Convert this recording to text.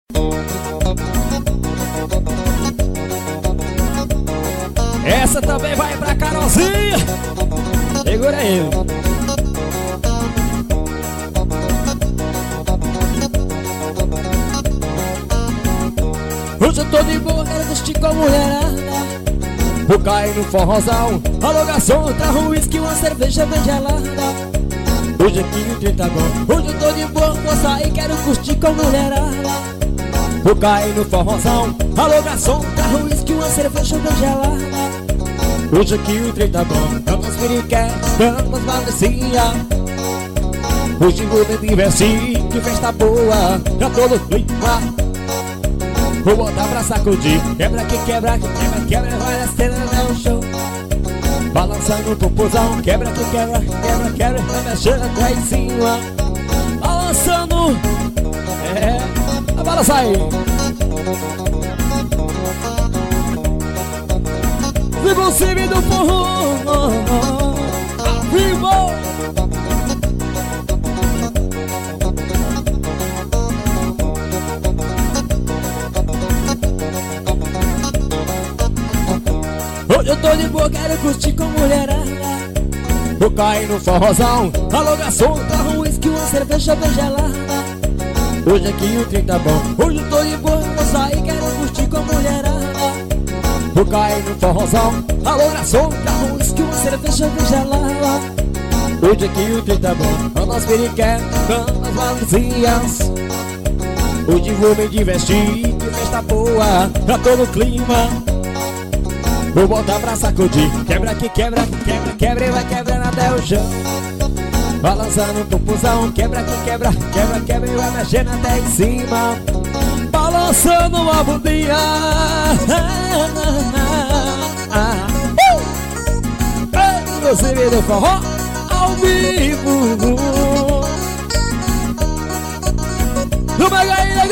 Essa também vai pra Carolzinha. Segura ele. Hoje eu tô de boa, quero curtir com a mulherada. Vou cair no forrozão. Alô garçom, traga um uísque, uma cerveja bem gelada. Hoje aqui o trem tá bom. Hoje eu tô de boa, vou sair, quero curtir com a mulherada. Vou cair no forrozão. Alô garçom, traga um uísque, uma cerveja bem gelada. Hoje aqui o trem tá bom. Damas periquetes, damas valencia. Hoje vou me divertir, que festa boa. Já tô no clima. Vou botar pra sacudir. Quebra que quebra, que quebra, quebra. Vai descendo até o chão. Balançando o popozão. Quebra que quebra, quebra, quebra. Vai mexendo até em cima. Balançando. Balança aí. Viva o cime do forró. Viva! Hoje eu tô de boa, quero curtir com mulherada. Vou cair no forrozão. Alô garçom, traga um uísque, uma cerveja bem gelada. Hoje aqui o trem tá bom. Hoje eu tô de boa, vou sair, quero curtir com mulherada. Vou cair no forrozão. Alô garçom, traga um uísque, uma cerveja bem gelada. Hoje aqui o trem tá bom. Anas periquetes, damas valencias. Hoje vou me divertir, que festa boa. Já tô no clima. Vou botar pra sacudir. Quebra que quebra, quebra, quebra e vai quebrando até o chão. Balançando o popozão. Quebra que quebra, quebra, quebra e vai mexendo até em cima. Balançando uma bundinha. Você vê do forró ao vivo. No Magaína